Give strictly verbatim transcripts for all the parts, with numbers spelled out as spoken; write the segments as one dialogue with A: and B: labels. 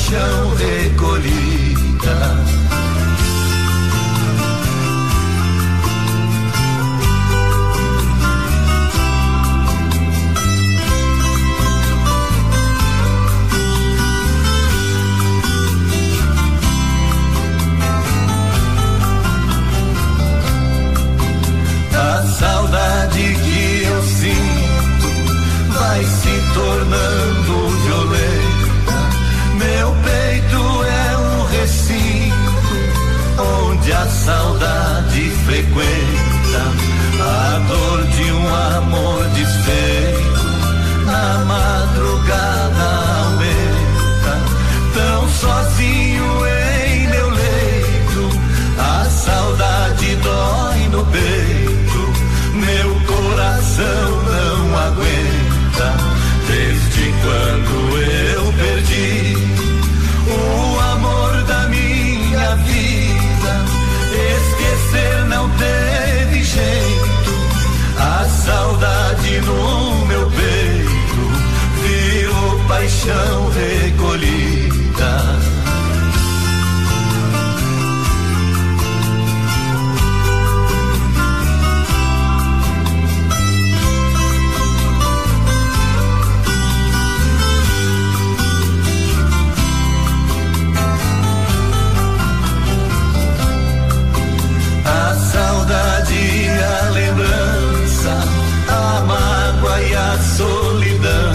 A: paixão recolhida. A saudade que eu sinto vai se tornando violenta. Meu peito é um recinto onde a saudade frequenta. A dor de um amor desfeito na madrugada aumenta. Tão sozinho em meu leito, a saudade dói no peito. Meu coração não aguenta. Desde quando eu perdi o amor da minha vida, esquecer não teve jeito. A saudade no meu peito virou paixão recolhida. A saudade e a lembrança, a mágoa e a solidão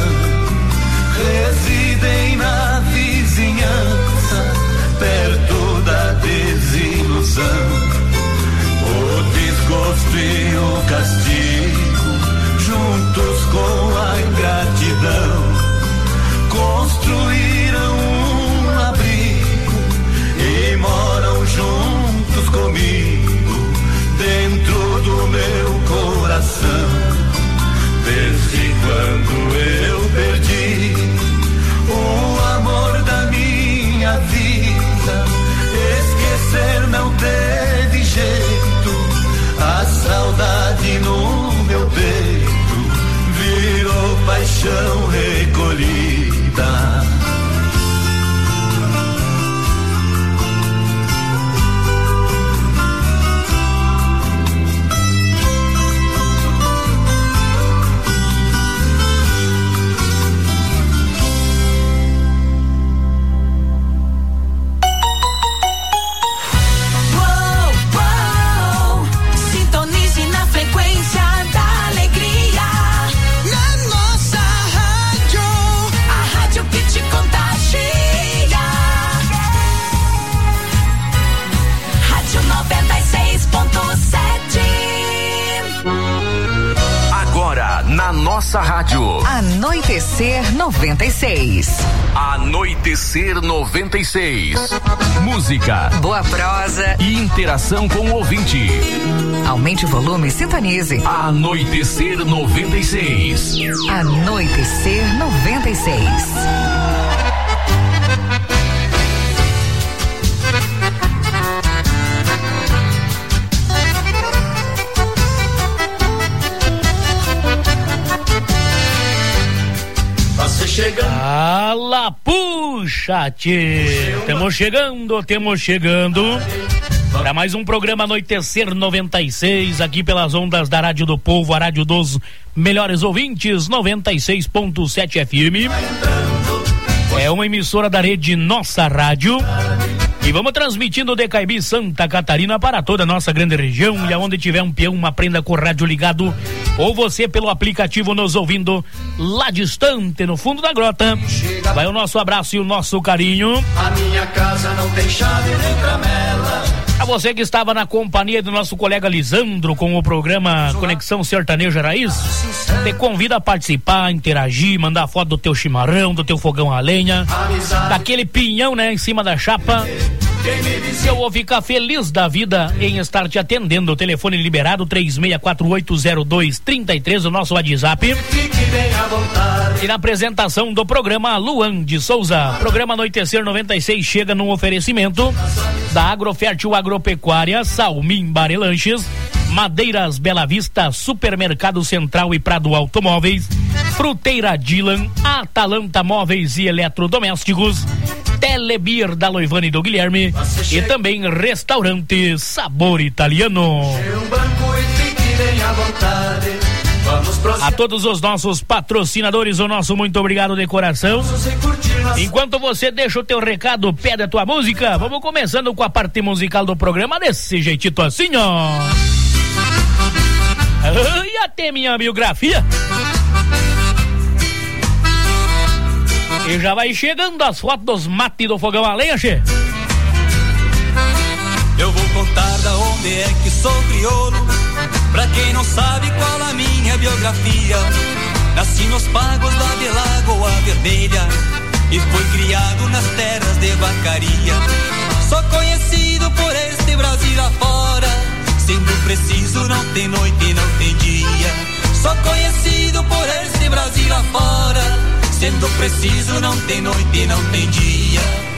A: residem na vizinhança, perto da desilusão. O desgosto e o castigo, juntos com a ingratidão, construíram um abrigo e moram juntos comigo dentro do meu coração. Desde quando eu perdi o amor da minha vida, esquecer não teve jeito. A saudade no meu peito virou paixão recolhida.
B: Nossa rádio.
C: Anoitecer noventa e seis.
B: Anoitecer noventa e seis. Música,
C: boa prosa
B: e interação com o ouvinte.
C: Aumente o volume e sintonize.
B: Anoitecer noventa e seis.
C: Anoitecer noventa e seis.
D: Ala, puxa, tchê. Temos chegando, temos chegando para mais um programa Anoitecer noventa e seis, aqui pelas ondas da Rádio do Povo, a rádio dos melhores ouvintes, noventa e seis ponto sete F M. É uma emissora da rede Nossa Rádio. E vamos transmitindo de Caibi, Santa Catarina, para toda a nossa grande região. E aonde tiver um peão, uma prenda com o rádio ligado, ou você pelo aplicativo nos ouvindo lá distante, no fundo da grota, vai o nosso abraço e o nosso carinho.
A: A minha casa não tem chave nem tramela.
D: A você que estava na companhia do nosso colega Lisandro com o programa Conexão Sertaneja Raiz, te convida a participar, interagir, mandar foto do teu chimarrão, do teu fogão a lenha, daquele pinhão, né, em cima da chapa. Eu vou ficar feliz da vida em estar te atendendo. O telefone liberado três seis quatro oito zero dois três três, o nosso WhatsApp. E na apresentação do programa, Luan de Souza. Programa Anoitecer noventa e seis chega num oferecimento da Agrofértil Agropecuária, Salmim Barelanches, Madeiras Bela Vista, Supermercado Central e Prado Automóveis, Fruteira Dylan, Atalanta Móveis e Eletrodomésticos, Telebir da Loivane e do Guilherme e também Restaurante Sabor Italiano. A todos os nossos patrocinadores, o nosso muito obrigado de coração. Enquanto você deixa o teu recado, pede a tua música, vamos começando com a parte musical do programa desse jeitito assim, ó. E até minha biografia. E já vai chegando as fotos dos mates do fogão a lenha, che.
E: Eu vou contar da onde é que sou crioulo, pra quem não sabe qual a minha biografia. Nasci nos pagos lá de Lagoa Vermelha e fui criado nas terras de vacaria. Sou conhecido por este Brasil afora, sendo preciso não tem noite, não tem dia. Sou conhecido por este Brasil afora, sendo preciso não tem noite, não tem dia.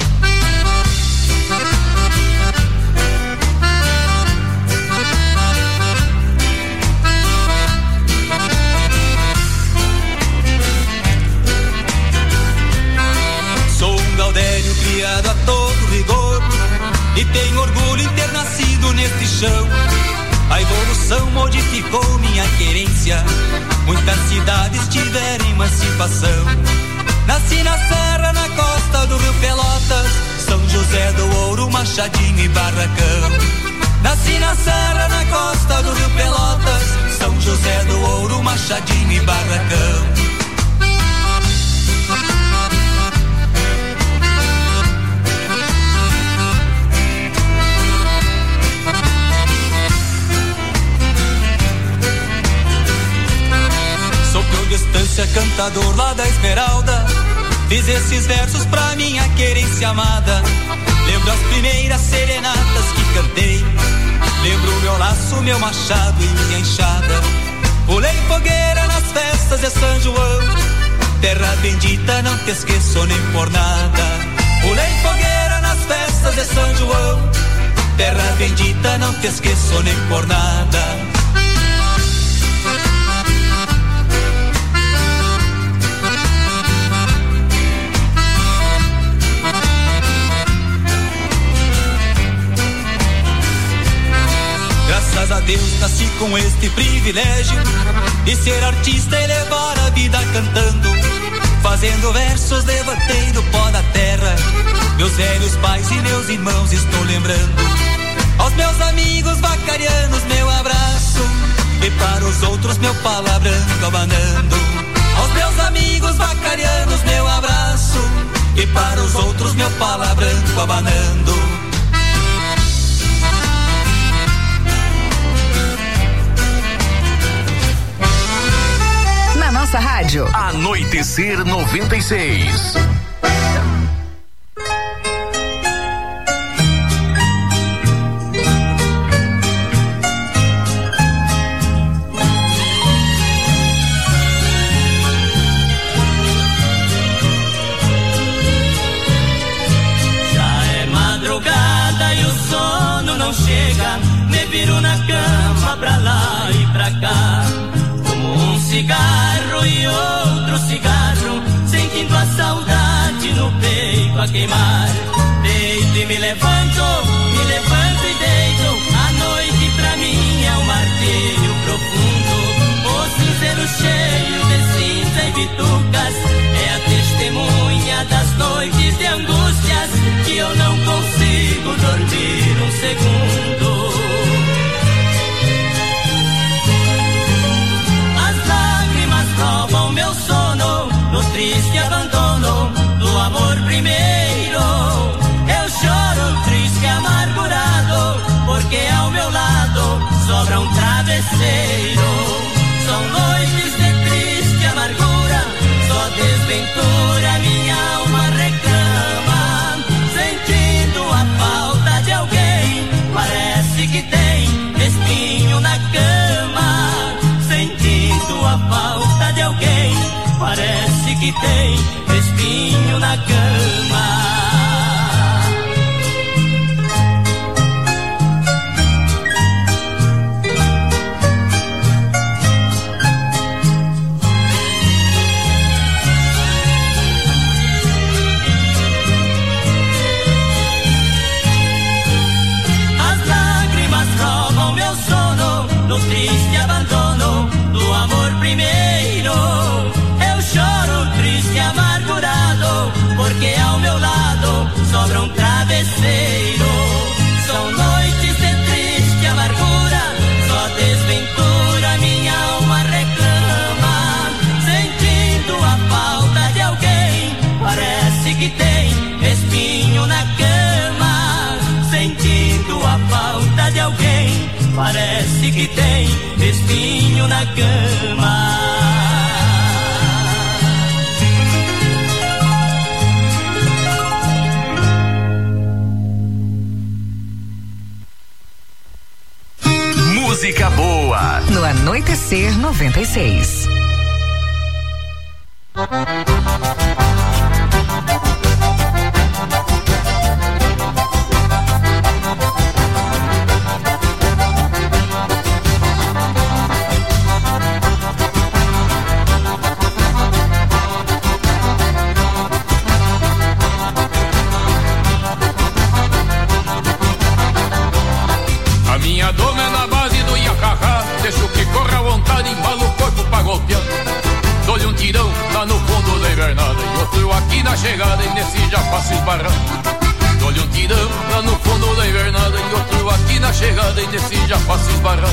E: Sou um gaudério criado a todo rigor e tenho orgulho em ter nascido neste chão. A evolução modificou minha querência, muitas cidades tiveram emancipação. Nasci na serra, na costa do Rio Pelotas, São José do Ouro, Machadinho e Barracão. Nasci na serra, na costa do Rio Pelotas, São José do Ouro, Machadinho e Barracão. Distância, cantador lá da Esmeralda, fiz esses versos pra minha querência amada. Lembro as primeiras serenatas que cantei, lembro o meu laço, meu machado e minha enxada. Pulei fogueira nas festas de São João, terra bendita, não te esqueço nem por nada. Pulei fogueira nas festas de São João, terra bendita, não te esqueço nem por nada. Graças a Deus nasci com este privilégio de ser artista e levar a vida cantando. Fazendo versos levantei do pó da terra, meus velhos pais e meus irmãos estou lembrando. Aos meus amigos vacarianos meu abraço, e para os outros meu palavrão abanando. Aos meus amigos vacarianos meu abraço, e para os outros meu palavrão abanando.
C: Na nossa rádio
B: Anoitecer noventa e seis.
F: Já é madrugada e o sono não chega, me viro na cama pra lá e pra cá. Um cigarro e outro cigarro, sentindo a saudade no peito a queimar. Deito e me levanto, me levanto e deito. A noite pra mim é um martírio profundo. O cinzeiro cheio de cinza e bitucas é a testemunha das noites de angústias que eu não consigo dormir um segundo. Roubam meu sono no triste abandono do amor primeiro. Eu choro triste, amargurado, porque ao meu lado sobra um travesseiro. São noites de triste amargura, só desventura minha alma reclama. Sentindo a falta de alguém, parece que tem espinho na cama. Sentindo a falta de alguém, parece que tem espinho na cama. parece que tem espinho na cama.
B: Música boa
C: no Anoitecer noventa e seis.
G: A minha doma é na base do Iacacá, deixo que corra à vontade, embalo o corpo pra golpear. Dou-lhe um tirão lá no fundo da invernada e outro aqui na chegada e nesse já faço esbarrar. Dou-lhe um tirão lá no fundo da invernada e outro aqui na chegada e nesse já faço esbarrar.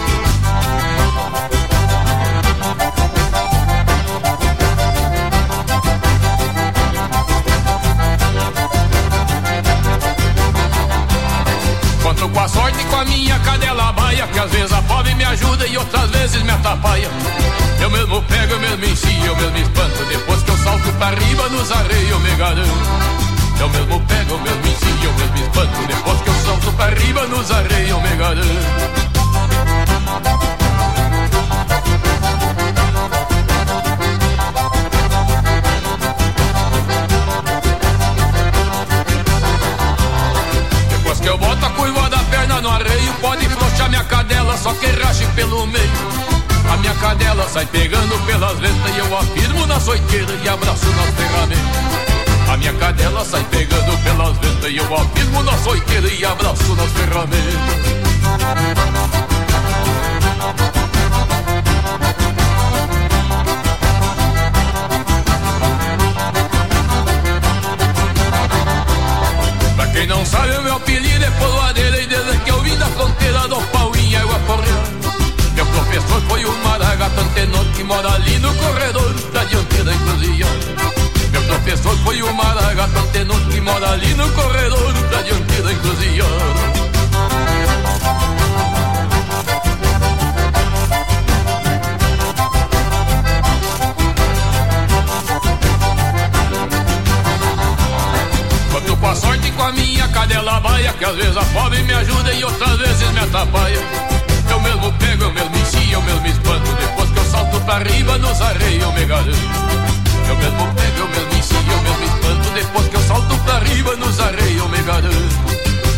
G: Conto com a sorte e com a minha cadela baia, que às vezes a pobre me ajuda e outras vezes me atrapalha. Eu mesmo pego, eu mesmo ensino, eu mesmo espanto, depois que eu salto pra riba nos arreios eu me garanto. Eu mesmo pego, eu mesmo ensino, eu mesmo espanto, depois que eu salto pra riba nos arreios eu me garanto. Que eu boto a curva da perna no arreio, pode flochar minha cadela, só que rache pelo meio. A minha cadela sai pegando pelas ventas e eu afirmo na soiteira e abraço nas ferramentas. A minha cadela sai pegando pelas ventas e eu afirmo na soiteira e abraço nas ferramentas. Quem não sabe o meu apelido é Poloadeira, e desde que eu vim da fronteira do pau em água correndo. Meu professor foi o Maragato Antenor, que mora ali no corredor da dianteira encruzilhada. Meu professor foi o Maragato Antenor, que mora ali no corredor da dianteira encruzilhada. Com a sorte e com a minha cadela baia, que às vezes a pobre me ajuda e outras vezes me atrapalha. Eu mesmo pego, eu mesmo ensino, eu mesmo espanto, depois que eu salto pra riba nos arreios eu me garanto. Eu mesmo pego, eu mesmo ensino, eu mesmo espanto, depois que eu salto pra riba nos arreios eu me garanto.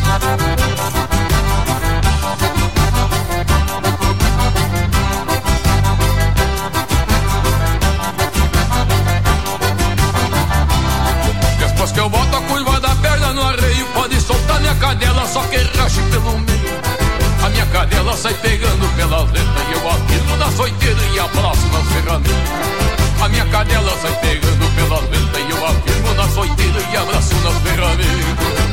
G: Depois que eu boto a curva da perna no arreio, pode soltar minha cadela, só que rache pelo meio. A minha cadela sai pegando pelas letras e eu afirmo na soiteira e abraço nas ferramentas. A minha cadela sai pegando pelas letras e eu afirmo na soiteira e abraço nas ferramentas.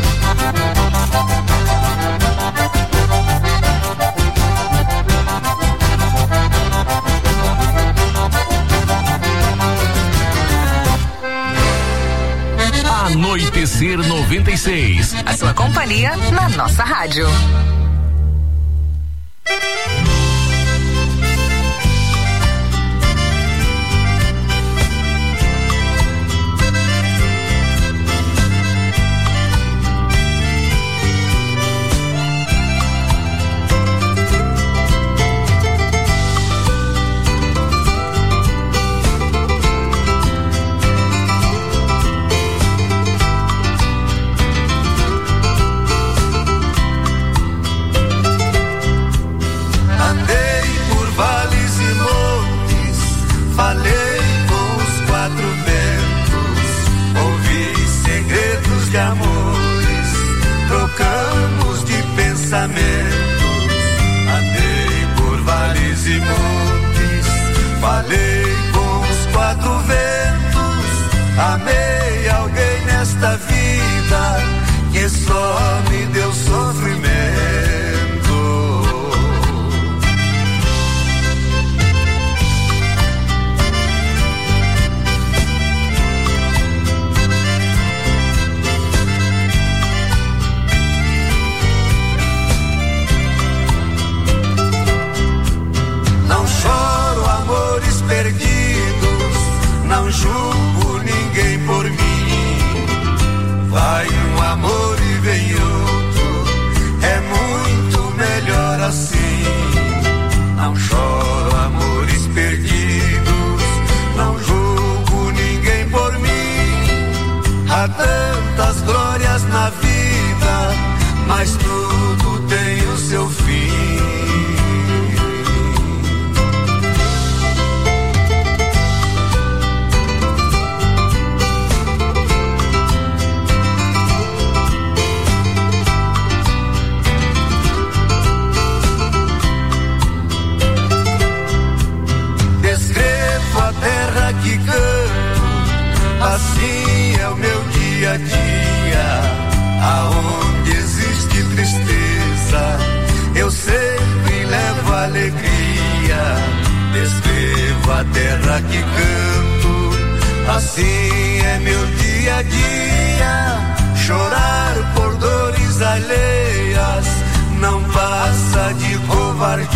B: Anoitecer noventa e seis.
C: A sua companhia na nossa rádio.
H: a terra que canto. Assim é meu dia a dia, chorar por dores alheias não passa de covardia.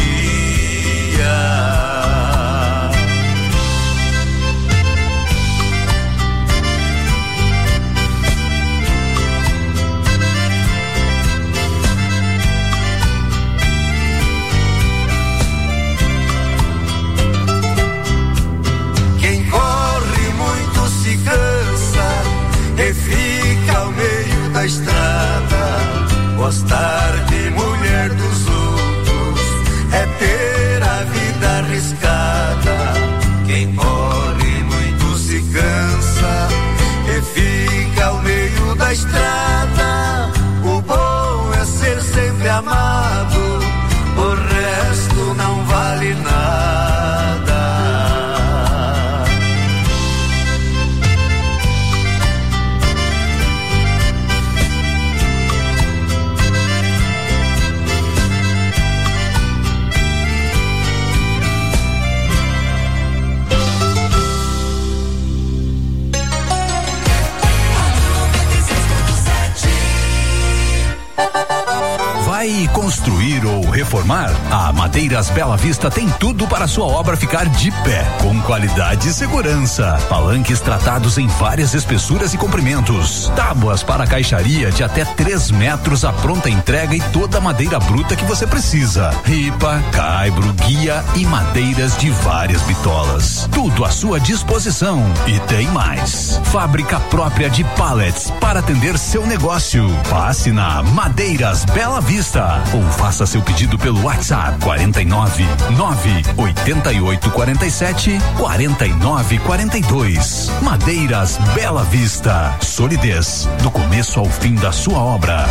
H: Quem corre muito se cansa e fica ao meio da estrada. Gostar de mulher dos outros é ter a vida arriscada. Quem corre muito se cansa e fica ao meio da estrada. O bom é ser sempre amado, o resto não vale nada.
I: Vai construir ou reformar? A Madeiras Bela Vista tem tudo para sua obra ficar de pé, com qualidade e segurança. Palanques tratados em várias espessuras e comprimentos. Tábuas para caixaria de até três metros, a pronta entrega e toda a madeira bruta que você precisa. Ripa, caibro, guia e madeiras de várias bitolas. Tudo à sua disposição. E tem mais. Fábrica própria de pallets para atender seu negócio. Passe na Madeiras Bela Vista ou faça seu pedido pelo WhatsApp quarenta e nove, nove oitenta e oito quarenta e sete, quarenta e nove quarenta e dois. Madeiras Bela Vista. Solidez do começo ao fim da sua obra.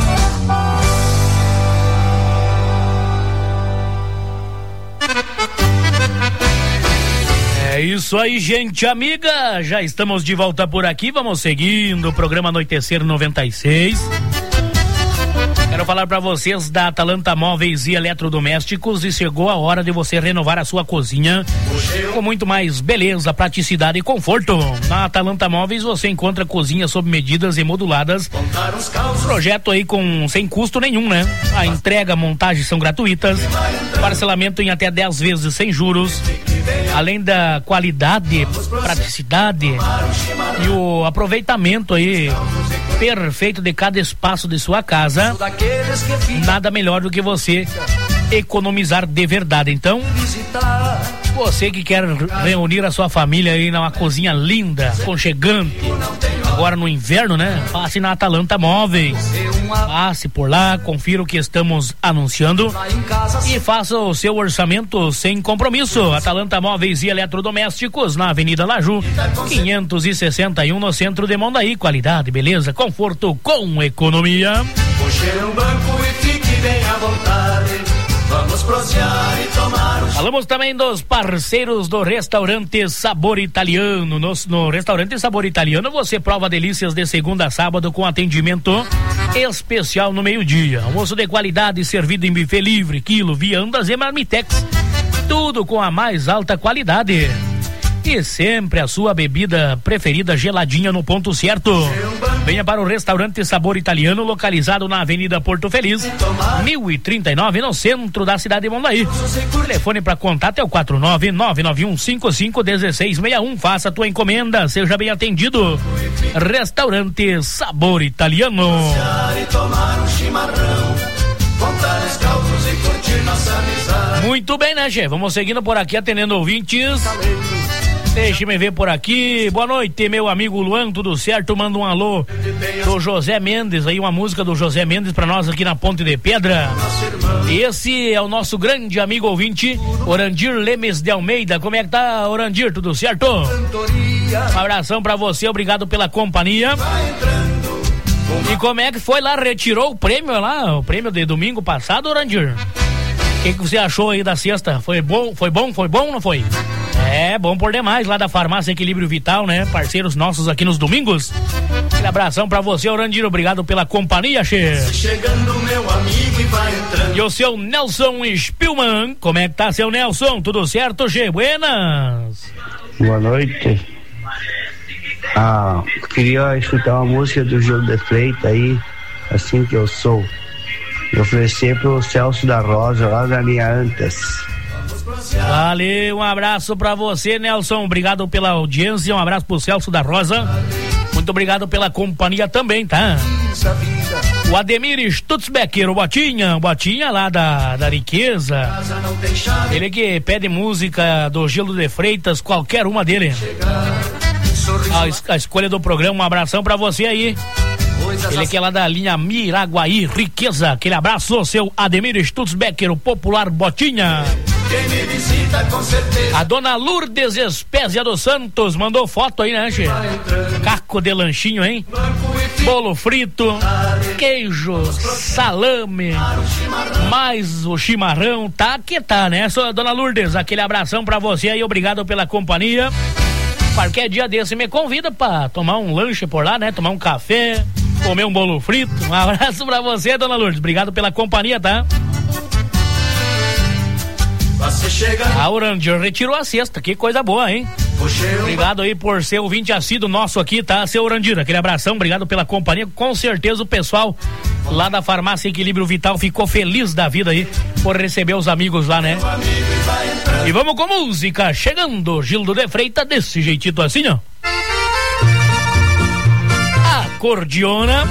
D: É isso aí, gente amiga. Já estamos de volta por aqui. Vamos seguindo o programa Anoitecer noventa e seis. Quero falar para vocês da Atalanta Móveis e Eletrodomésticos e chegou a hora de você renovar a sua cozinha com muito mais beleza, praticidade e conforto. Na Atalanta Móveis você encontra cozinhas sob medidas e moduladas. Projeto aí com sem custo nenhum, né? A entrega, montagem são gratuitas. Parcelamento em até dez vezes sem juros. Além da qualidade, praticidade e o aproveitamento aí perfeito de cada espaço de sua casa, nada melhor do que você economizar de verdade. Então, você que quer reunir a sua família aí numa cozinha linda, aconchegante, agora no inverno, né? Passe na Atalanta Móveis. Passe por lá, confira o que estamos anunciando e faça o seu orçamento sem compromisso. Atalanta Móveis e Eletrodomésticos, na Avenida Laju, quinhentos e sessenta e um, no centro de Mondaí. Qualidade, beleza, conforto com economia.
A: Puxe um banco e fique bem à vontade. Vamos prosear e tomar um...
D: Falamos também dos parceiros do Restaurante Sabor Italiano. No, no Restaurante Sabor Italiano você prova delícias de segunda a sábado com atendimento especial no meio-dia. Almoço de qualidade servido em buffet livre, quilo, viandas e marmitex. Tudo com a mais alta qualidade. E sempre a sua bebida preferida geladinha no ponto certo. Venha para o Restaurante Sabor Italiano, localizado na Avenida Porto Feliz, mil e trinta e nove, no centro da cidade de Mondaí. O telefone para contato é o quatro nove nove nove um cinco cinco um seis seis um. Faça a tua encomenda, seja bem atendido. Restaurante Sabor Italiano. Muito bem, né, chefe? Vamos seguindo por aqui, atendendo ouvintes. Deixe-me ver por aqui. Boa noite, meu amigo Luan, tudo certo? Manda um alô do José Mendes, aí uma música do José Mendes pra nós aqui na Ponte de Pedra. Esse é o nosso grande amigo ouvinte, Orandir Lemes de Almeida. Como é que tá, Orandir? Tudo certo? Um abração pra você, obrigado pela companhia. E como é que foi lá? Retirou o prêmio lá, o prêmio de domingo passado, Orandir? O que, que você achou aí da sexta? Foi bom? Foi bom? Foi bom ou não foi? É, bom por demais, lá da Farmácia Equilíbrio Vital, né? Parceiros nossos aqui nos domingos. Aquele abração pra você, Orandino. Obrigado pela companhia, che.
A: Chegando meu amigo e vai entrando.
D: E o seu Nelson Spielman. Como é que tá, seu Nelson? Tudo certo, che? Buenas.
J: Boa noite. Ah, queria escutar uma música do Gil de Freitas aí, Assim Que Eu Sou. E oferecer pro Celso da Rosa, lá da linha Antas.
D: Valeu, um abraço pra você, Nelson. Obrigado pela audiência. Um abraço pro Celso da Rosa. Muito obrigado pela companhia também, tá? O Ademir Stutzbecker, o Botinha, o Botinha lá da, da Riqueza. Ele que pede música do Gildo de Freitas, qualquer uma dele. A, es- a escolha do programa, um abração pra você aí. Ele que é lá da linha Miraguaí, Riqueza. Aquele abraço, seu Ademir Stutzbecker, o popular Botinha.
A: Quem me visita com certeza.
D: A dona Lourdes Espésia dos Santos mandou foto aí, né, che? Caco de lanchinho, hein? Bolo frito, queijo, salame, mais o chimarrão. Tá que tá, né, sua dona Lourdes? Aquele abração pra você aí, obrigado pela companhia. Qualquer dia desse me convida pra tomar um lanche por lá, né? Tomar um café, comer um bolo frito. Um abraço pra você, dona Lourdes. Obrigado pela companhia, tá? A Orange retirou a cesta, que coisa boa, hein? Obrigado aí por ser ouvinte assíduo nosso aqui, tá? Seu Orandira, aquele abração, obrigado pela companhia. Com certeza o pessoal lá da Farmácia Equilíbrio Vital ficou feliz da vida aí por receber os amigos lá, né? E vamos com música, chegando Gildo de Freitas, desse jeitito assim, ó. Acordeona.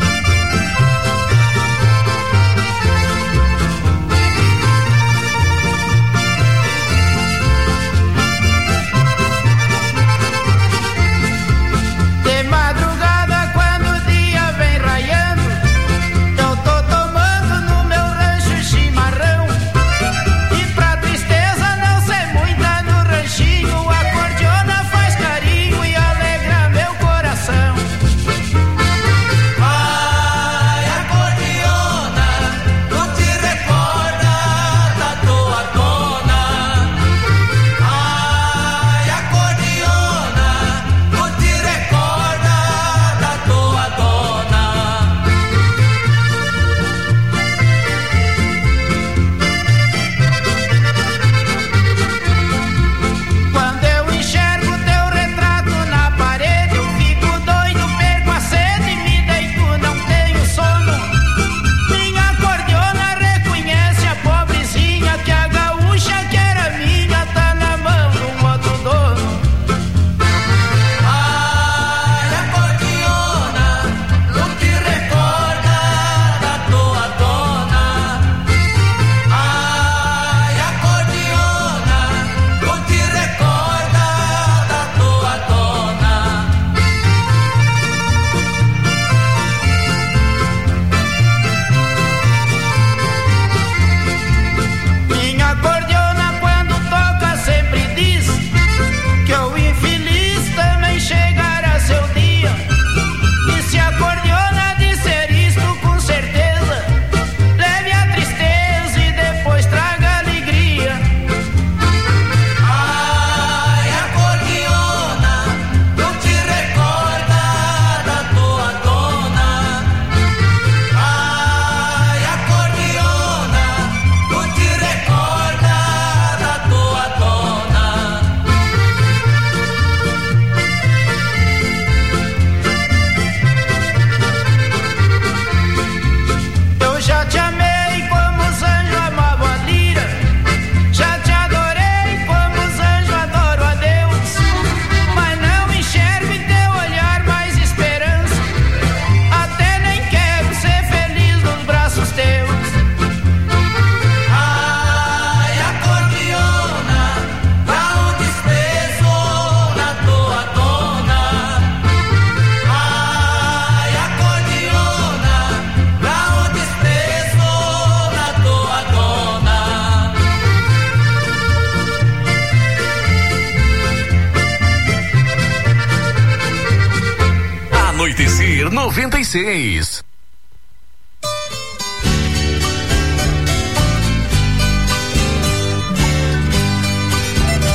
B: Anoitecer noventa e seis.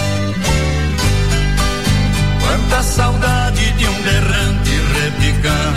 A: Quanta saudade de um berrante repicando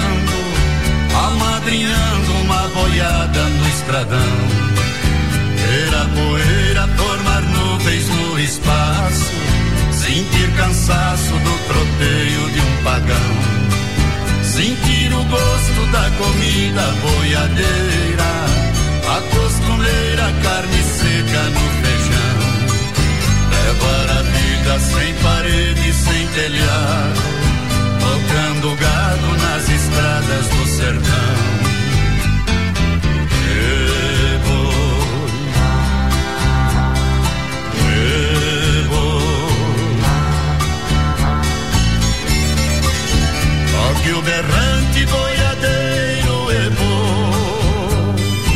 H: estradão. Ver a poeira formar nuvens no espaço, sentir cansaço do troteio de um pagão, sentir o gosto da comida boiadeira, a costumeira carne seca no feijão. Levar a vida sem parede, sem telhado, tocando gado nas estradas do sertão. Que o berrante boiadeiro é bom.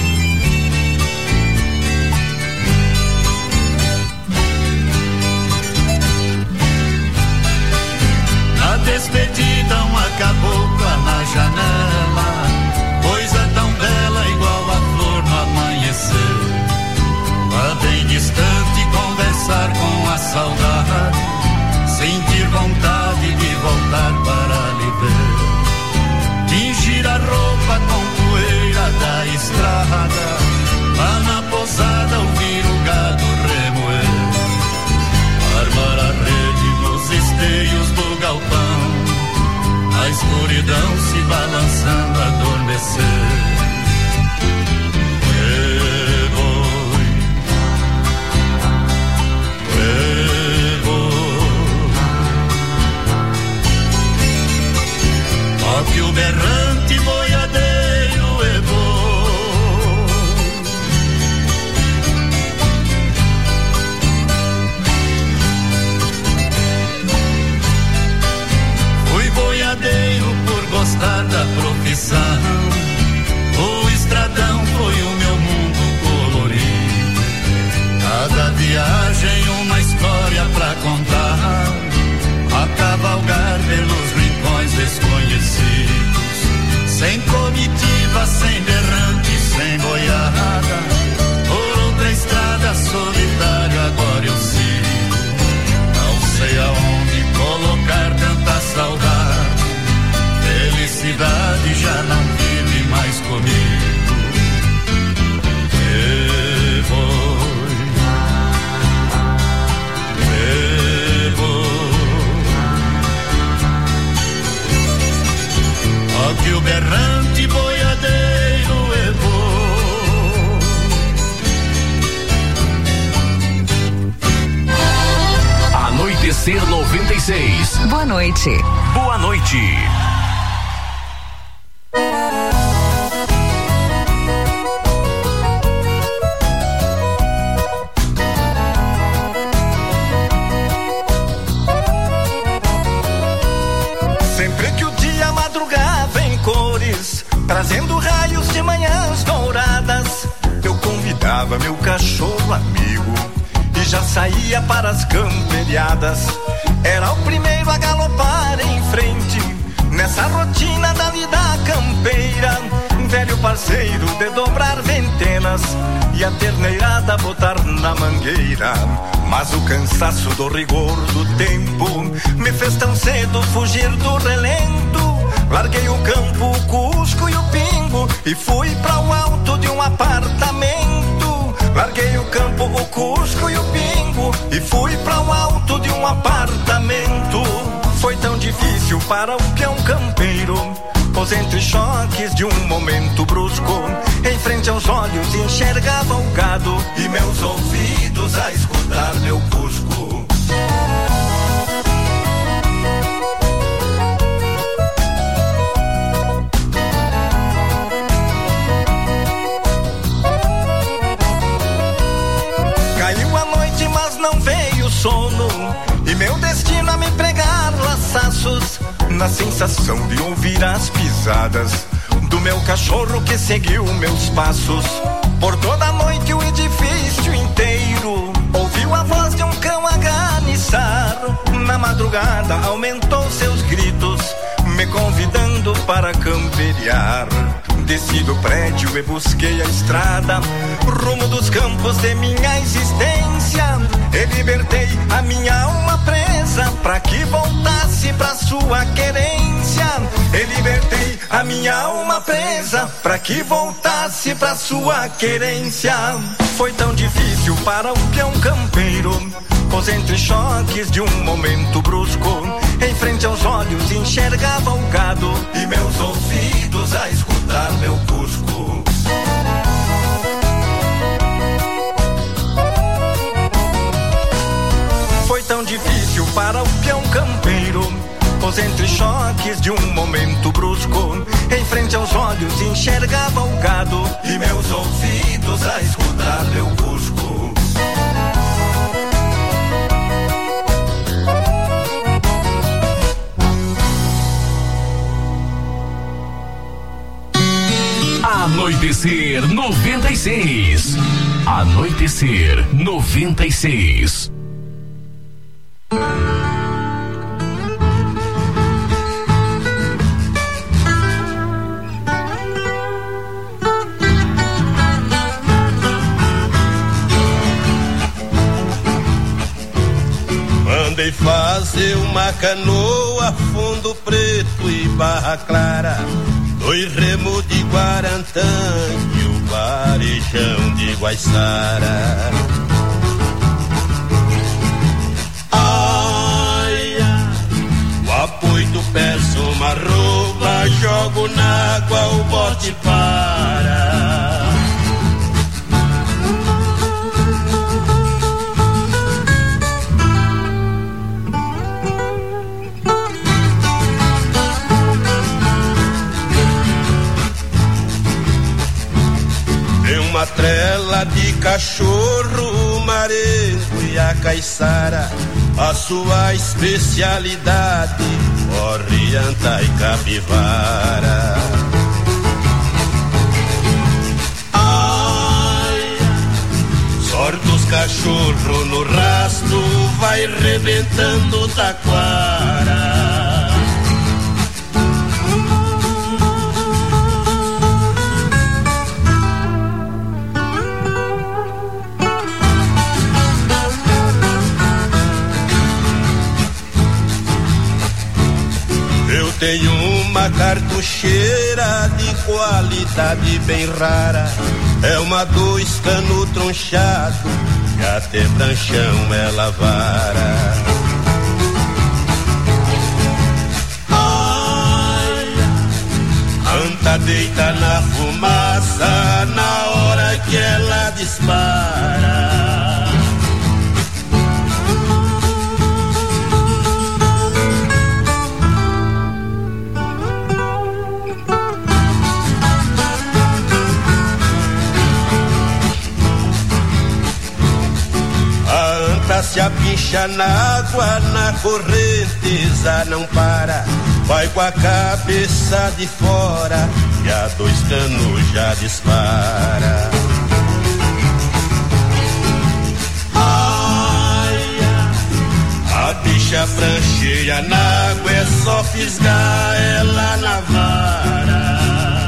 H: Na despedida uma cabocla na janela, coisa tão bela igual a flor no amanhecer. Lá bem distante conversar com a saudade, sentir vontade de voltar para lhe ver. Tingir a roupa com poeira da estrada, lá na posada ouvir o gado remoer. Armar a rede nos esteios do galpão, a escuridão se balançando, adormecer. Que o berrante boiadeiro é bom. Fui boiadeiro por gostar da profissão, o estradão foi o meu mundo colorido. Cada viagem uma história pra contar, a cavalgar pelos rincões desconhecidos, sem comitiva, sem berrante, sem boiada, por outra estrada solitária agora eu sigo. Não sei aonde colocar tanta saudade, felicidade já não vive mais comigo. E vou, e vou. Ó que o berrante boiadeiro é bom.
B: Anoitecer noventa e seis.
C: Boa noite.
B: Boa noite.
K: Trazendo raios de manhãs douradas, eu convidava meu cachorro amigo e já saía para as camperiadas. Era o primeiro a galopar em frente nessa rotina da vida campeira, velho parceiro de dobrar ventenas e a terneirada botar na mangueira. Mas o cansaço do rigor do tempo me fez tão cedo fugir do relento. Larguei o campo, o cusco e o pingo e fui para o alto de um apartamento. Larguei o campo, o cusco e o pingo e fui para o alto de um apartamento. Foi tão difícil para o peão campeiro, pois entre choques de um momento brusco, em frente aos olhos enxergava o gado e meus ouvidos a escutar meu cusco. Caiu a noite, mas não veio sono, e meu destino a me pregar laçaços, na sensação de ouvir as pisadas do meu cachorro que seguiu meus passos. Por toda a noite o edifício inteiro ouviu a voz de um cão aganiçar. Na madrugada aumentou seus gritos, me convidando para camperiar. Desci do prédio e busquei a estrada, rumo dos campos de minha existência. E libertei a minha alma presa, pra que voltasse pra sua querência. E libertei a minha alma presa, pra que voltasse pra sua querência. Foi tão difícil para um peão campeiro, pois entre choques de um momento brusco, em frente aos olhos enxergava o gado e meus ouvidos a escutar meu cusco. Foi tão difícil para o peão campeiro, pois entre choques de um momento brusco, em frente aos olhos enxergava o gado e meus ouvidos a escutar meu cusco.
B: Anoitecer noventa e seis. Anoitecer noventa e seis.
L: Mandei fazer uma canoa, fundo preto e barra clara, dois remos de Guarantã e o varejão de Guaiçara. Ai, ai, o apoio peço uma roupa, jogo na água, o bote para. Uma trela de cachorro, o marengo e a caiçara, a sua especialidade, orienta e capivara. Ai, sorte os cachorros no rastro, vai rebentando taquara. Tenho uma cartucheira de qualidade bem rara, é uma dois cano tronchado, que até pranchão ela vara. Ai, anta deita na fumaça, na hora que ela dispara. Se a pincha na água, na correnteza não para, vai com a cabeça de fora e a dois canos já dispara. Ai, a bicha prancheia na água, é só fisgar ela na vara.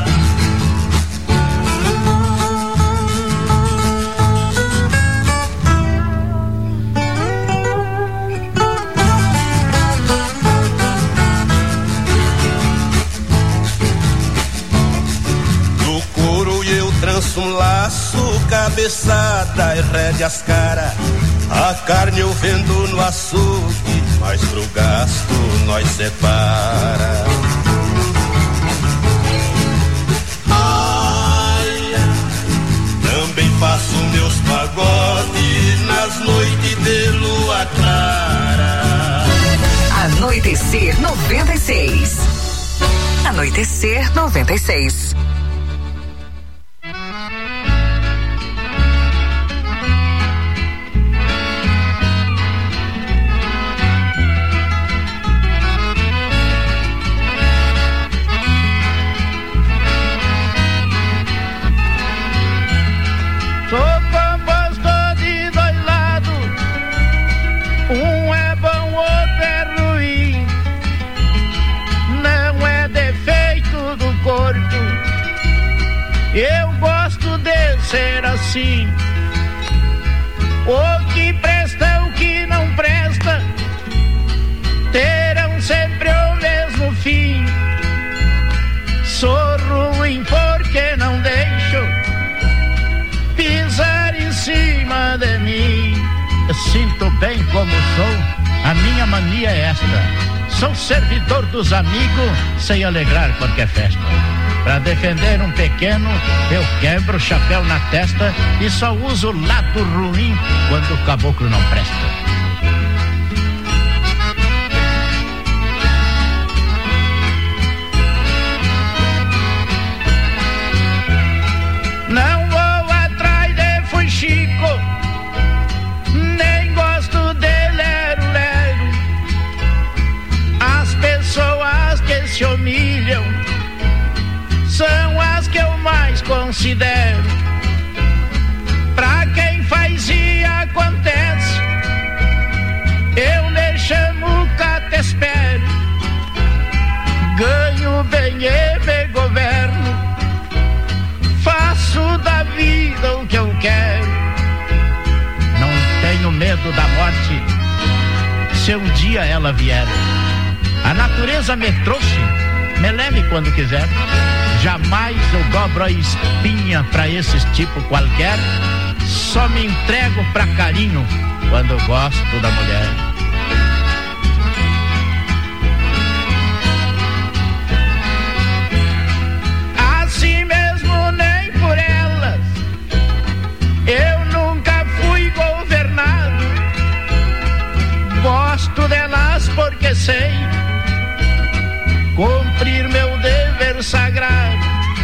L: Um laço, cabeçada e rédea as cara, a carne eu vendo no açougue, mas pro gasto nós separa. Ai, também faço meus pagodes nas noites de lua clara.
C: Anoitecer noventa e seis. Anoitecer noventa e seis.
M: ser assim. O que presta, o que não presta, terão sempre o mesmo fim. Sou ruim porque não deixo pisar em cima de mim. Eu sinto bem como sou, a minha mania é esta. Sou servidor dos amigos, sei alegrar qualquer festa. Pra defender um pequeno, eu quebro o chapéu na testa e só uso o lado ruim quando o caboclo não presta. Não vou atrás de fuxico, nem gosto de lero-lero. As pessoas que se humilham são as que eu mais considero. Pra quem faz e acontece, eu lhe chamo catespero. Ganho bem e me governo, faço da vida o que eu quero. Não tenho medo da morte, se um dia ela vier. A natureza me trouxe, me leve quando quiser. Jamais eu dobro a espinha pra esses tipo qualquer. Só me entrego pra carinho quando eu gosto da mulher. Assim mesmo nem por elas eu nunca fui governado. Gosto delas porque sei cumprir meu dever sagrado.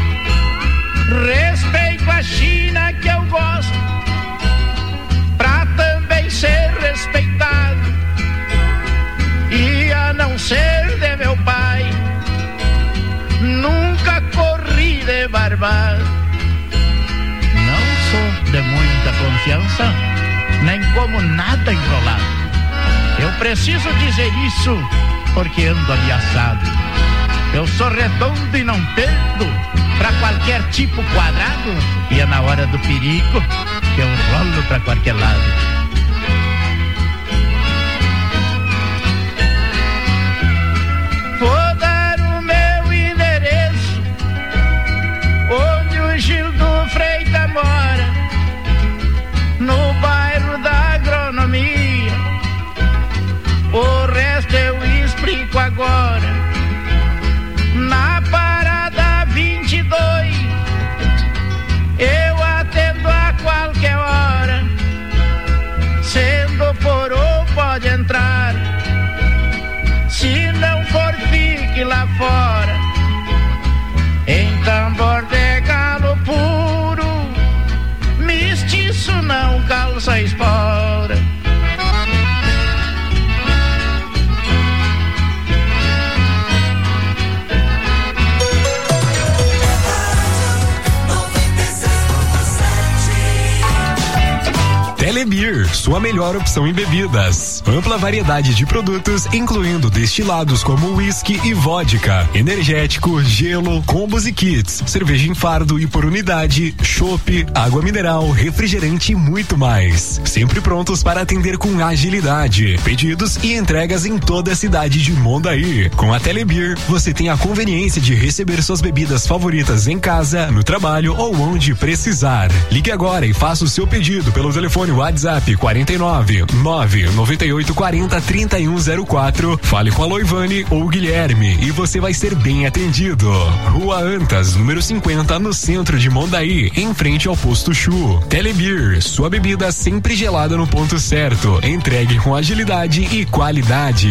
M: Respeito a China que eu gosto, pra também ser respeitado. E a não ser de meu pai, nunca corri de barbado. Não sou de muita confiança, nem como nada enrolado. Eu preciso dizer isso porque ando ameaçado. Eu sou redondo e não perdo pra qualquer tipo quadrado. E é na hora do perigo que eu rolo pra qualquer lado. Vou dar o meu endereço onde o Gildo Freitas mora, no bairro da Agronomia. O resto eu explico agora. Na parada vinte e dois eu atendo a qualquer hora. Sendo por ou pode entrar, se não for fique lá fora. Em tambor de galo puro, mestiço não calça espora.
N: Telebir, sua melhor opção em bebidas. Ampla variedade de produtos, incluindo destilados como whisky e vodka, energético, gelo, combos e kits, cerveja em fardo e por unidade, chopp, água mineral, refrigerante e muito mais. Sempre prontos para atender com agilidade. Pedidos e entregas em toda a cidade de Mondaí. Com a Telebir, você tem a conveniência de receber suas bebidas favoritas em casa, no trabalho ou onde precisar. Ligue agora e faça o seu pedido pelo telefone WhatsApp quarenta e nove, nove noventa e oito, quarenta, trinta e um zero quatro. Fale com a Loivane ou o Guilherme e você vai ser bem atendido. Rua Antas, número cinquenta, no centro de Mondaí, em frente ao posto Chu. Telebir, sua bebida sempre gelada no ponto certo. Entregue com agilidade e qualidade.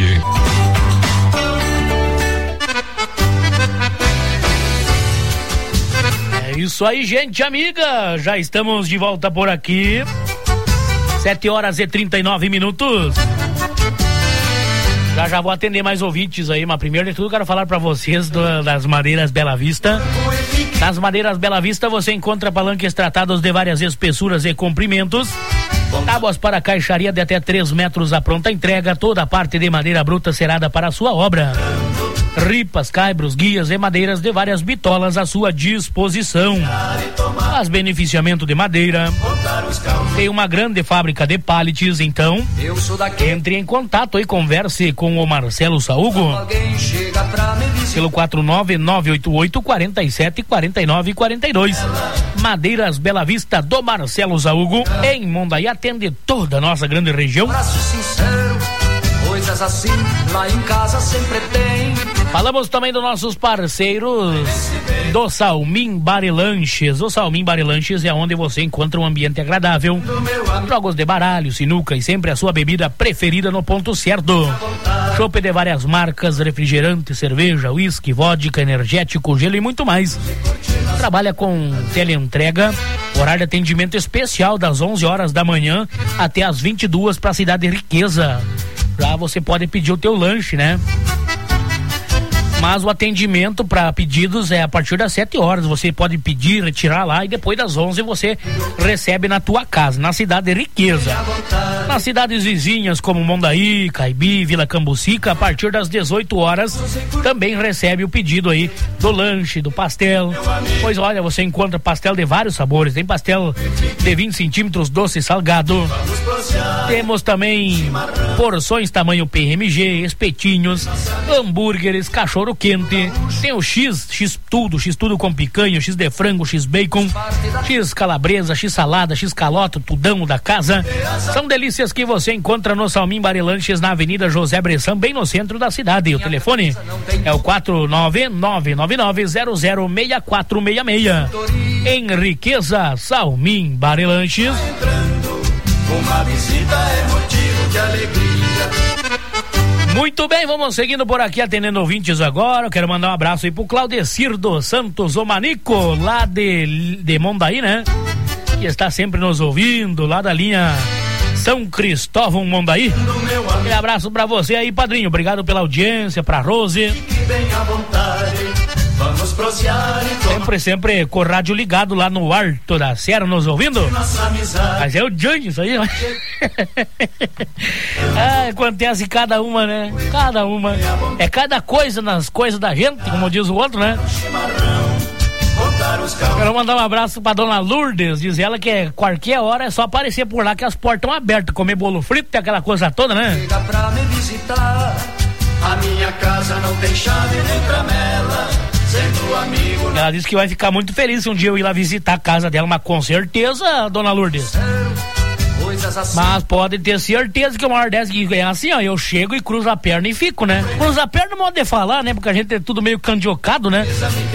D: É isso aí, gente amiga. Já estamos de volta por aqui. Sete horas e trinta e nove minutos. Já já vou atender mais ouvintes aí, mas primeiro de tudo quero falar pra vocês do, das madeiras Bela Vista. Nas madeiras Bela Vista você encontra palanques tratados de várias espessuras e comprimentos, tábuas para caixaria de até três metros à pronta entrega, toda a parte de madeira bruta cerada para a sua obra. Ripas, caibros, guias e madeiras de várias bitolas à sua disposição. faz beneficiamento de madeira, tem uma grande fábrica de pallets, então entre em contato e converse com o Marcelo Saúgo pelo quatro nove nove oito oito quatro sete quatro nove quatro dois. Madeiras Bela Vista do Marcelo Saúgo, em Mondaí, atende toda a nossa grande região.
A: Coisas assim, lá em casa sempre tem.
D: Falamos também dos nossos parceiros do Salmin Bar e Lanches. O Salmin Bar e Lanches é onde você encontra um ambiente agradável, jogos de baralho, sinuca e sempre a sua bebida preferida no ponto certo. Chopp de várias marcas, refrigerante, cerveja, uísque, vodka, energético, gelo e muito mais. Trabalha com teleentrega, horário de atendimento especial das onze horas da manhã até as vinte e duas para a cidade de Riqueza. Lá você pode pedir o teu lanche, né? Mas o atendimento para pedidos é a partir das sete horas. Você pode pedir, retirar lá e depois das onze você recebe na tua casa, na cidade de Riqueza. Nas cidades vizinhas como Mondaí, Caibi, Vila Cambucica, a partir das dezoito horas também recebe o pedido aí do lanche, do pastel. Pois olha, você encontra pastel de vários sabores. Tem pastel de vinte centímetros doce e salgado. Temos também porções tamanho P M G, espetinhos, hambúrgueres, cachorro quente, tem o X, X tudo, X tudo com picanha, X de frango, X bacon, X calabresa, X salada, X calota, tudão da casa. São delícias que você encontra no Salmin Bar e Lanches, na Avenida José Bressan, bem no centro da cidade. O telefone é o quatro nove nove nove nove zero zero seis quatro seis seis. Em Riqueza, Salmin Bar e Lanches.
A: Uma visita é motivo de alegria.
D: Muito bem, vamos seguindo por aqui, atendendo ouvintes agora. Eu quero mandar um abraço aí pro Claudecir dos Santos, o Manico, lá de, de Mondaí, né? Que está sempre nos ouvindo, lá da linha São Cristóvão, Mondaí. Um abraço pra você aí, padrinho. Obrigado pela audiência, pra Rose.
A: Bem à vontade, vamos prosear e tomar.
D: Sempre, sempre com o rádio ligado lá no Alto da Serra, nos ouvindo. Mas é o Johnny, isso aí, ó. Ah, acontece cada uma, né? Cada uma. É cada coisa nas coisas da gente, como diz o outro, né? Quero mandar um abraço pra dona Lourdes. Diz ela que é, qualquer hora é só aparecer por lá que as portas estão abertas. Comer bolo frito e aquela coisa toda, né?
A: Chega pra me visitar. A minha casa não tem chave nem tramela. Sendo amigo.
D: Ela disse que vai ficar muito feliz se um dia eu ir lá visitar a casa dela, mas com certeza, dona Lourdes. Mas pode ter certeza que uma hora dessa que é assim, ó, eu chego e cruzo a perna e fico, né? Cruzo a perna no modo de falar, né? Porque a gente é tudo meio candiocado, né?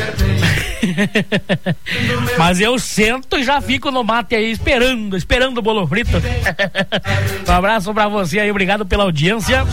D: Mas eu sento e já fico no mate aí esperando, esperando o bolo frito. Um abraço pra você aí, obrigado pela audiência.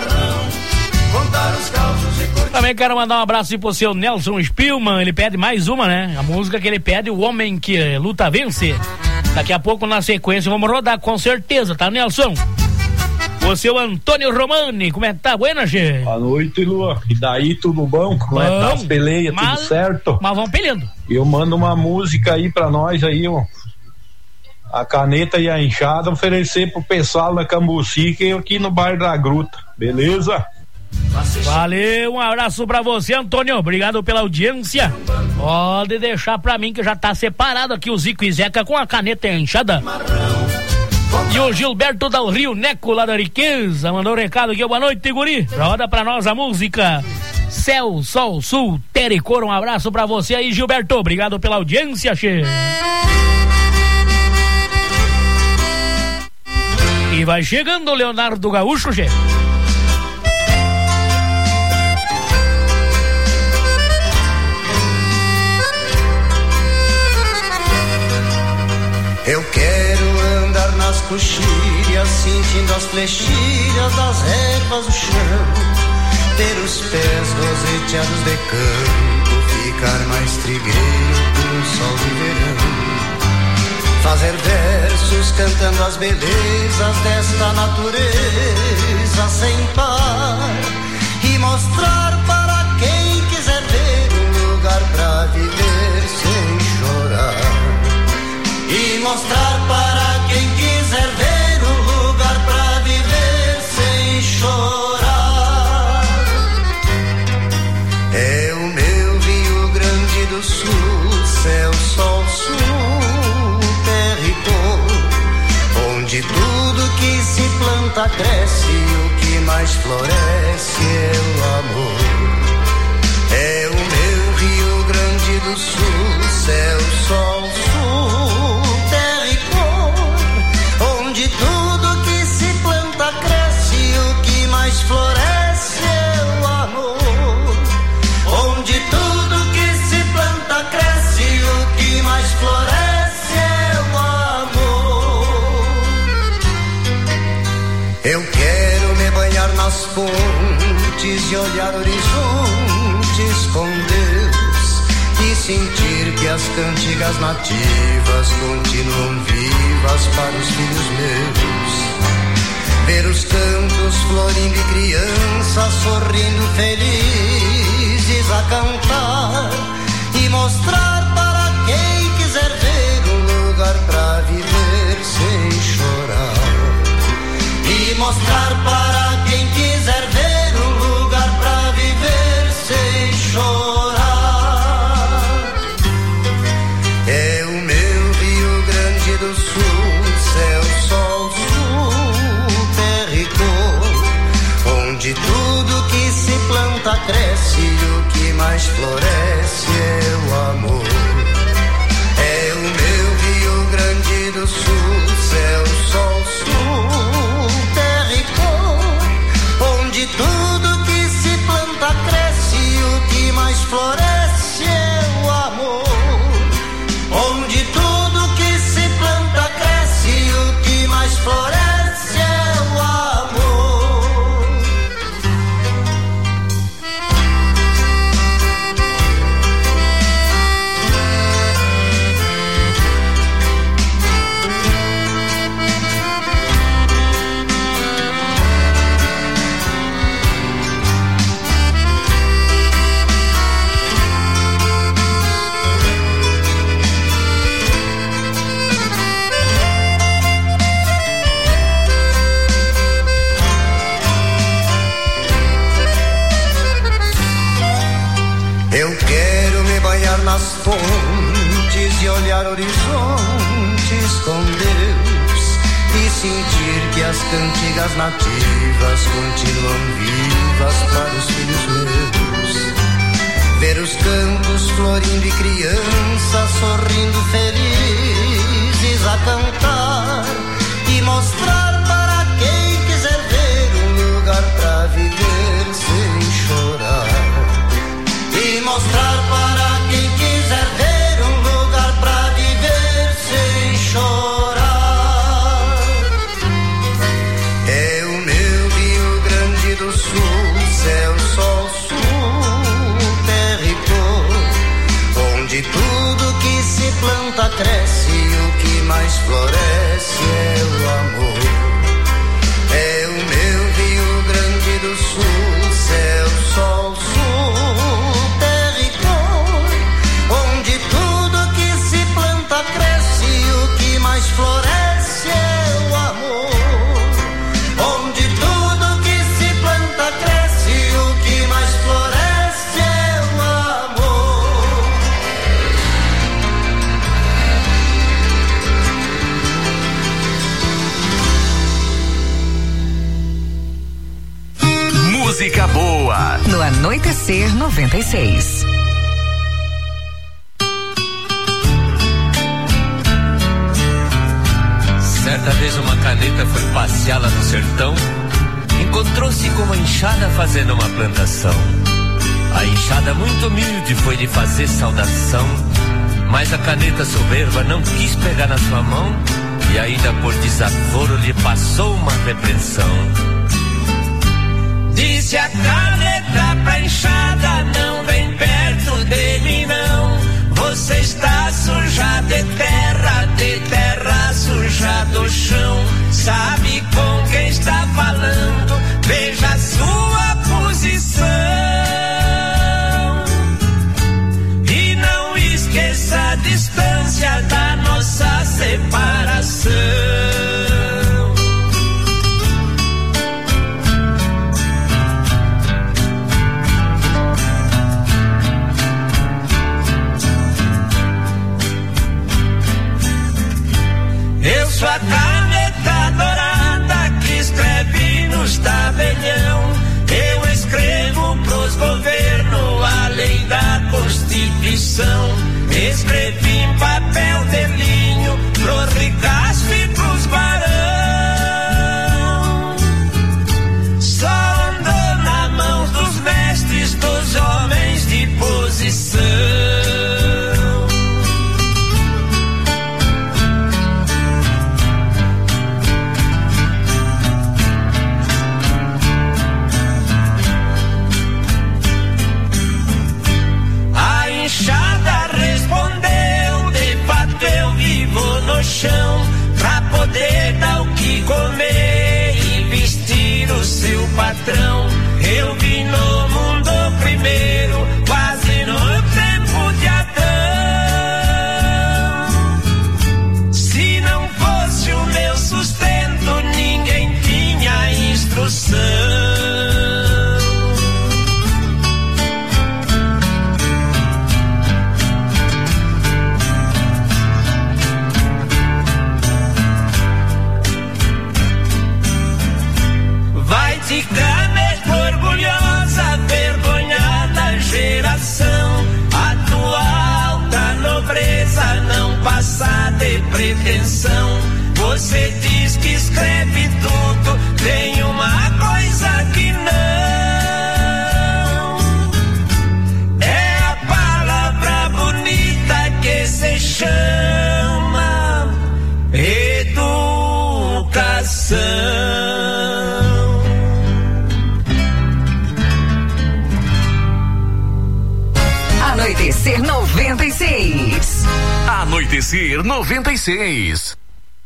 D: Também quero mandar um abraço pro seu Nelson Spielman, ele pede mais uma, né? A música que ele pede, O Homem que Luta Vence. Daqui a pouco, na sequência, vamos rodar, com certeza, tá, Nelson? O seu Antônio Romani, como é que tá? Buena, Gê?
O: Boa noite, Lua. E daí, tudo bom? Como é que tá as peleias, tudo certo?
D: Mas vamos peleando.
O: Eu mando uma música aí pra nós aí, ó. A caneta e a enxada, oferecer pro pessoal da Cambucica e aqui no bairro da Gruta, beleza?
D: Valeu, um abraço pra você, Antônio, obrigado pela audiência. Pode deixar pra mim que já tá separado aqui o Zico e Zeca com a caneta enxada. E o Gilberto Dal Rio Neco lá da Riqueza mandou um recado aqui, boa noite, guri. Roda pra nós a música Céu, Sol, Sul, Terra e Cor. Um abraço pra você aí, Gilberto, obrigado pela audiência, che. E vai chegando o Leonardo Gaúcho, che.
K: Eu quero andar nas coxilhas, sentindo as flechilhas das ervas do chão, ter os pés roseteados de campo, ficar mais trigueiro pro sol de verão, fazer versos cantando as belezas desta natureza sem par, e mostrar para quem quiser ver um lugar pra viver sem chorar. E mostrar para quem quiser ver um lugar pra viver sem chorar. É o meu Rio Grande do Sul, céu, sol, sul.
H: planta cresce e o que mais floresce é o amor. É o meu Rio Grande do Sul, céu, sol, sul, terra e cor, onde tudo que se planta cresce e o que mais floresce é o amor. Onde tudo que se planta cresce e o que mais floresce é o amor. Eu quero me banhar nas fontes e olhar horizontes com Deus e sentir que as cantigas nativas continuam vivas para os filhos meus. Ver os campos florindo e crianças sorrindo felizes a cantar e mostrar para quem quiser ver um lugar pra viver sem chorar. E mostrar para quem quiser ver um lugar pra viver sem chorar. É o meu Rio Grande do Sul, céu, sol, sul, terra e cor, onde tudo que se planta cresce e o que mais floresce é o amor. É o meu Rio Grande do Sul, céu, sol, sul, terra e cor, onde tudo que se planta cresce e o que mais floresce é o amor. Onde tudo que se planta cresce e o que mais floresce é o amor. Eu quero me banhar nas fontes e olhar horizontes com Deus e sentir que as cantigas nativas continuam vivas para os filhos meus. Ver os campos florindo e crianças sorrindo felizes a cantar e mostrar para quem quiser ver um lugar pra viver sem chorar. E mostrar para quem quiser ver um lugar pra viver sem chorar. É o meu Rio Grande do Sul, céu, sol, sul, terra e cor, onde tudo que se planta cresce e o que mais floresce é o amor. É o meu Rio Grande do Sul, céu, sol, sul, cresce e o que mais floresce é o amor. Onde tudo que se planta cresce e o que mais floresce é o amor.
B: Música boa
C: no Anoitecer noventa e seis.
P: Certa vez uma caneta foi passear lá no sertão, encontrou-se com uma enxada fazendo uma plantação. A enxada muito humilde foi lhe fazer saudação, mas a caneta soberba não quis pegar na sua mão e ainda por desaforo lhe passou uma repreensão. Disse a caneta pra enxada, não vem perto de mim não, você está suja de terra, de terra suja do chão. Sabe com quem está falando, veja a sua posição. E não esqueça a distância da nossa separação. Eu sou a caneta dourada que escreve
F: lição. Escrevi em papel de linho pros ricaços e pros barão. Só andou na mão dos mestres, dos homens de posição. A enxada respondeu: de fato eu vivo no chão, pra poder dar o que comer e vestir o seu patrão. Eu vim no mundo primeiro, quase no tempo de Adão. Se não fosse o meu sustento, ninguém tinha instrução. Vai ficar mesmo orgulhosa, vergonhada geração atual da nobreza, não passar de pretensão. Você diz que escreve tudo, tem uma coisa que não. É a palavra bonita que se chama educação.
C: Anoitecer noventa e seis.
B: Anoitecer noventa e seis.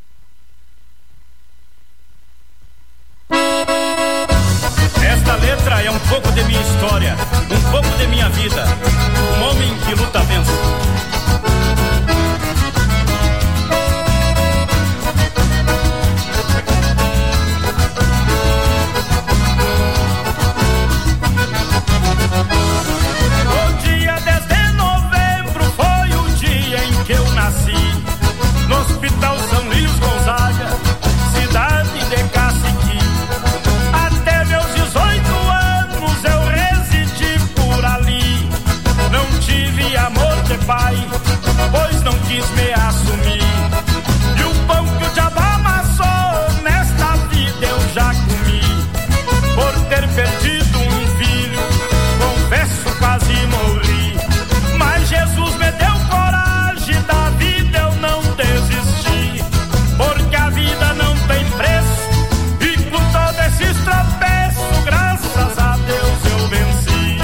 Q: Esta letra é um pouco de minha história, um pouco de minha vida. Um homem que luta vence. No Hospital São Luís Gonzaga, cidade de Caciqui. Até meus dezoito anos eu residi por ali. Não tive amor de pai, pois não quis me assumir. E o pão que o diabo amassou nesta vida eu já comi. Por ter perdido um filho, confesso quase morri. Mas Jesus me deu coragem, da vida eu não desisti, porque a vida não tem preço, e com todo esse tropeço, graças a Deus eu venci.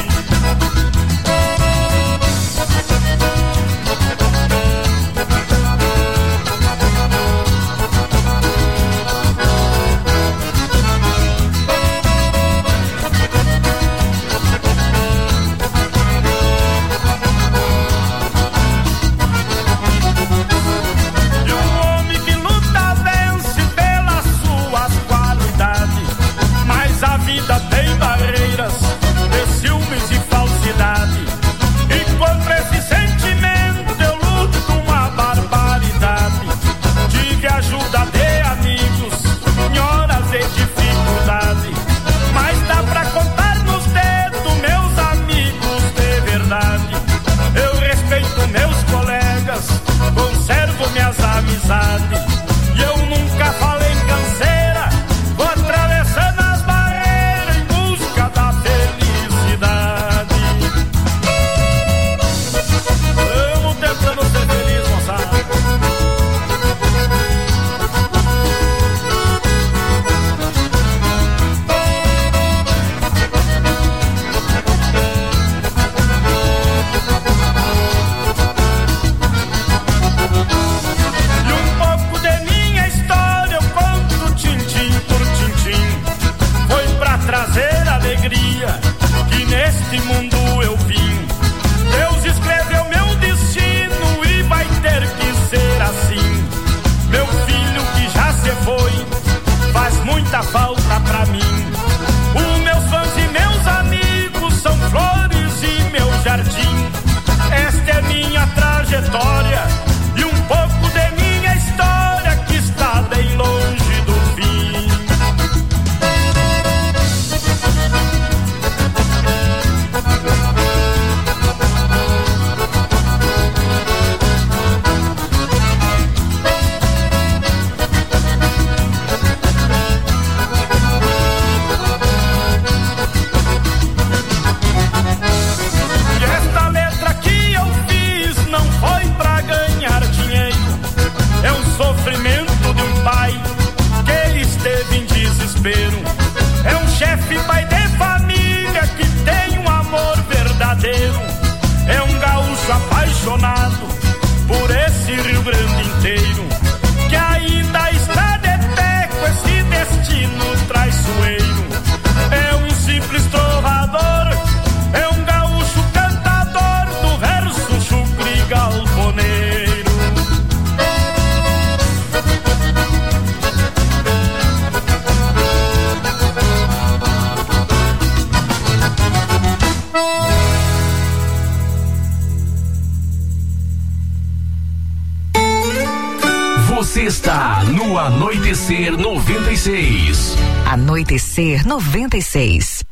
B: Está no Anoitecer noventa e seis.
C: Anoitecer noventa e seis.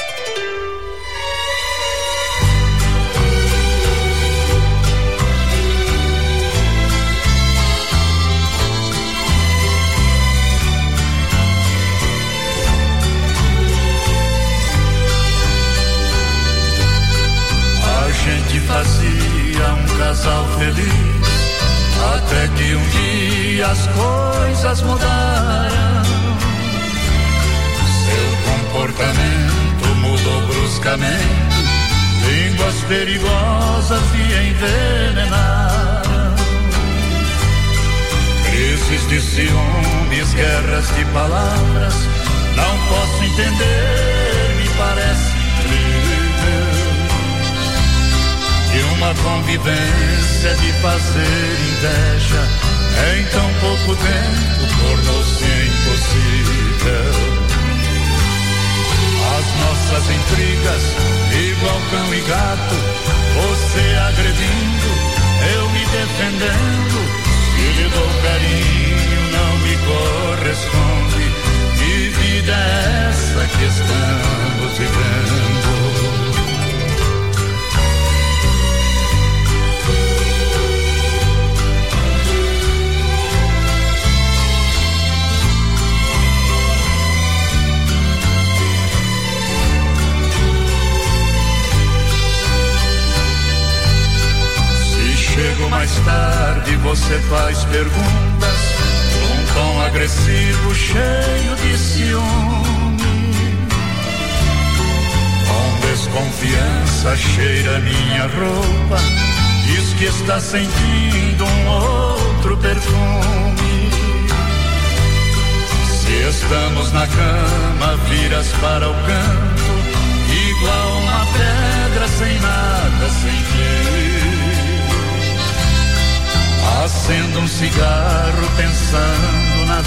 A: A gente fazia um casal feliz, até que um dia as coisas mudaram. Seu comportamento mudou bruscamente, línguas perigosas e envenenaram. Crises de ciúmes, guerras de palavras, não posso entender, me parece incrível. E uma convivência de fazer inveja, em tão pouco tempo tornou-se impossível. As nossas intrigas, igual cão e gato, você agredindo, eu me defendendo. Se lhe dou carinho, não me corresponde. Que vida é essa que estamos vivendo? Chego mais tarde, você faz perguntas, um tom agressivo, cheio de ciúme. Com desconfiança cheira minha roupa, diz que está sentindo um outro perfume. Se estamos na cama, viras para o canto, igual uma pedra sem nada, sem fim. Acendo um cigarro pensando